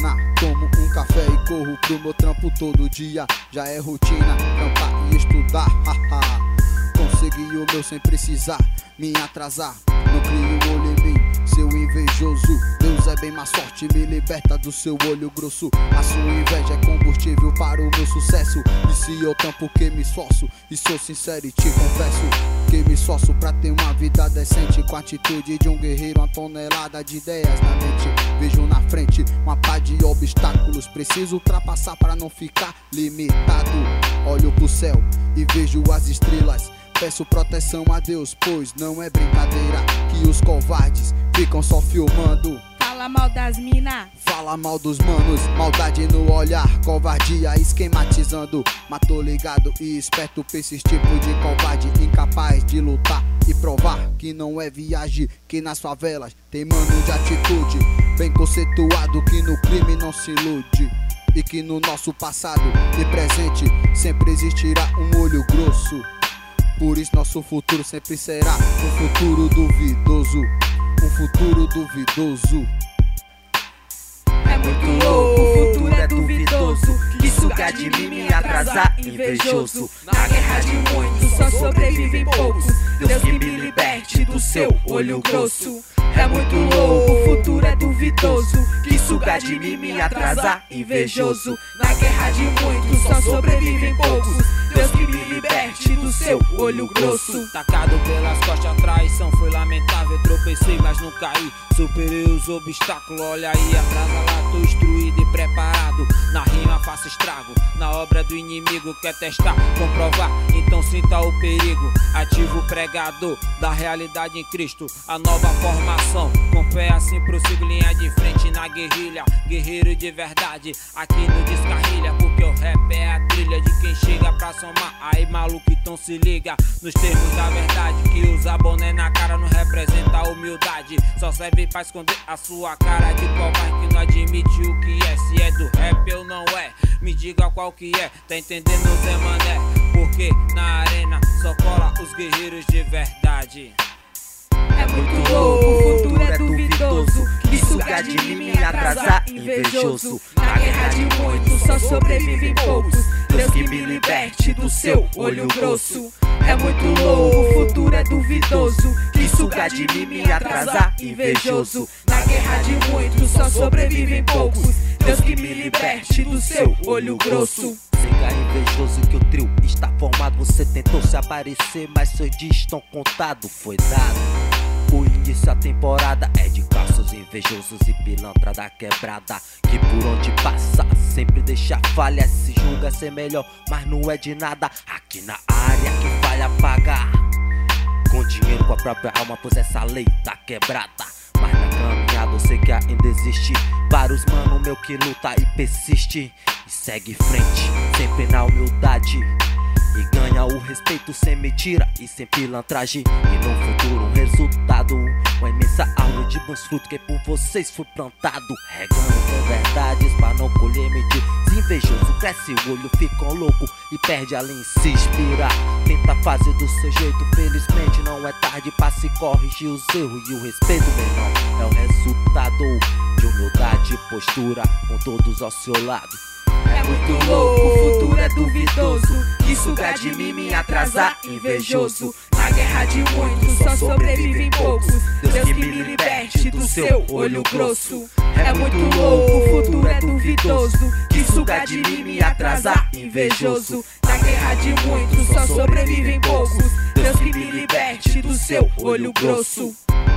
Tomo um café e corro pro meu trampo todo dia. Já é rotina, trampar e estudar, haha. Consegui o meu sem precisar me atrasar. Não crio olho em mim, seu invejoso. Deus é bem mais forte, me liberta do seu olho grosso. A sua inveja é combustível para o meu sucesso. E se eu tampo que me esforço, e sou sincero e te confesso que me esforço pra ter uma vida decente, com a atitude de um guerreiro, uma tonelada de ideias na mente. Vejo na frente uma pá de obstáculos, preciso ultrapassar pra não ficar limitado. Olho pro céu e vejo as estrelas, peço proteção a Deus, pois não é brincadeira que os covardes ficam só filmando. Fala mal das mina, fala mal dos manos, maldade no olhar, covardia esquematizando. Mas tô ligado e esperto pra esses tipos de covarde, incapaz de lutar e provar que não é viagem, que nas favelas tem mano de atitude, bem conceituado, que no crime não se ilude. E que no nosso passado e presente sempre existirá um olho grosso. Por isso nosso futuro sempre será um futuro duvidoso. Um futuro duvidoso. É muito louco, o futuro é duvidoso. Que suga de mim me atrasar, invejoso. Na guerra de muitos só sobrevivem poucos. Deus que me liberte do seu olho grosso. É muito louco, o futuro é duvidoso. Que suga de mim me atrasar, invejoso. Na guerra de muitos só sobrevivem poucos. Deus que me liberte do seu olho grosso. Tacado pelas costas, a traição foi lamentável. Tropecei, mas não caí, superei os obstáculos. Olha aí, atrás lá, tô instruído e preparado. Na rima faço estrago, na obra do inimigo. Quer testar, comprovar, então sinta o perigo. Ativo o pregador da realidade em Cristo, a nova formação. Com fé assim prossigo, linha de frente na guerrilha. Guerreiro de verdade, aqui no Descarrilha. Porque o rap é a trilha de quem chega pra somar. Aí maluco, então se liga nos termos da verdade, que usar boné na cara não representa humildade. Só serve pra esconder a sua cara de covarde que não admite o que é. Se é do rap ou não é, me diga qual que é. Tá entendendo, Zé Mané? Porque na arena só cola os guerreiros de verdade. É muito louco, o futuro é duvidoso. Que suga de mim me atrasar, invejoso. Na guerra de muitos só sobrevivem poucos. Deus que me liberte do seu olho grosso. É muito louco, o futuro é duvidoso. Que suga de mim me atrasar, invejoso. Na guerra de muitos só sobrevivem poucos. Deus que me liberte do seu olho grosso. Siga invejoso que o trio está formado. Você tentou se aparecer, mas seus dias estão contados. Foi dado o início da temporada, é de caços invejosos e pilantra da quebrada, que por onde passa sempre deixa falha. Se julga ser melhor, mas não é de nada. Aqui na área quem falha paga com dinheiro, com a própria alma, pois essa lei tá quebrada. Mas na caminhada eu sei que ainda existe vários mano meu que luta e persiste e segue frente, sempre na humildade, e ganha o respeito sem mentira e sem pilantragem. E no futuro um resultado, uma imensa árvore de bons frutos que por vocês foi plantado. Regando com verdades pra não colher mentiras. Invejoso cresce o olho, ficam louco e perde a linha, se inspira. Tenta fazer do seu jeito, felizmente não é tarde pra se corrigir os erros. E o respeito, meu irmão, é o resultado de humildade e postura, com todos ao seu lado. É muito louco, o futuro é duvidoso. Que suga de mim me atrasar, invejoso. Na guerra de muitos só sobrevivem poucos. Deus que me liberte do seu olho grosso. É muito louco, o futuro é duvidoso. Que suga de mim me atrasar, invejoso. Na guerra de muitos só sobrevivem poucos. Deus que me liberte do seu olho grosso.